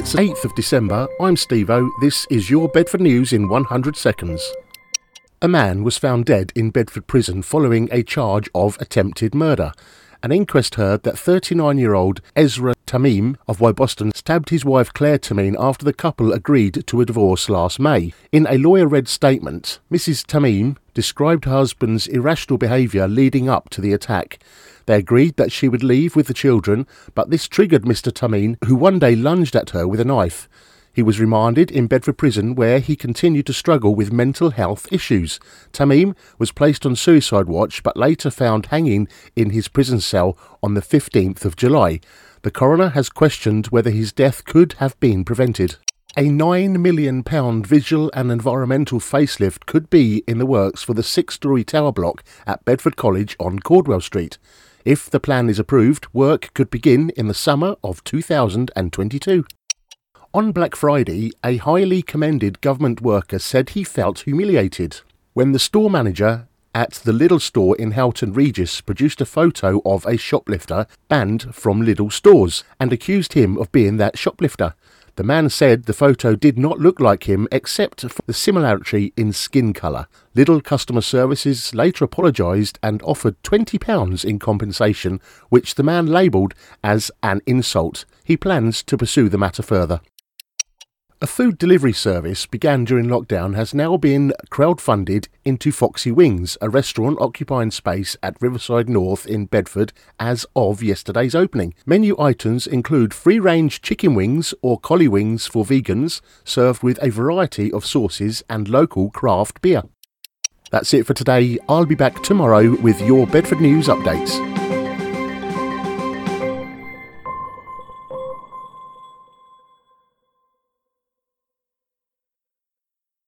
It's 8th of December, I'm Steve-O, this is your Bedford News in 100 seconds. A man was found dead in Bedford Prison following a charge of attempted murder. An inquest heard that 39-year-old Ezra Tamim of Wyboston stabbed his wife Claire Tamim after the couple agreed to a divorce last May. In a lawyer-read statement, Mrs. Tamim described her husband's irrational behaviour leading up to the attack. They agreed that she would leave with the children, but this triggered Mr. Tamim, who one day lunged at her with a knife. He was remanded in Bedford Prison, where he continued to struggle with mental health issues. Tamim was placed on suicide watch but later found hanging in his prison cell on the 15th of July. The coroner has questioned whether his death could have been prevented. A £9 million visual and environmental facelift could be in the works for the 6-storey tower block at Bedford College on Cordwell Street. If the plan is approved, work could begin in the summer of 2022. On Black Friday, a highly commended government worker said he felt humiliated when the store manager at the Lidl store in Houghton Regis produced a photo of a shoplifter banned from Lidl stores and accused him of being that shoplifter. The man said the photo did not look like him except for the similarity in skin colour. Lidl Customer Services later apologised and offered £20 in compensation, which the man labelled as an insult. He plans to pursue the matter further. A food delivery service began during lockdown has now been crowdfunded into Foxy Wings, a restaurant occupying space at Riverside North in Bedford as of yesterday's opening. Menu items include free-range chicken wings or collie wings for vegans, served with a variety of sauces and local craft beer. That's it for today. I'll be back tomorrow with your Bedford News updates.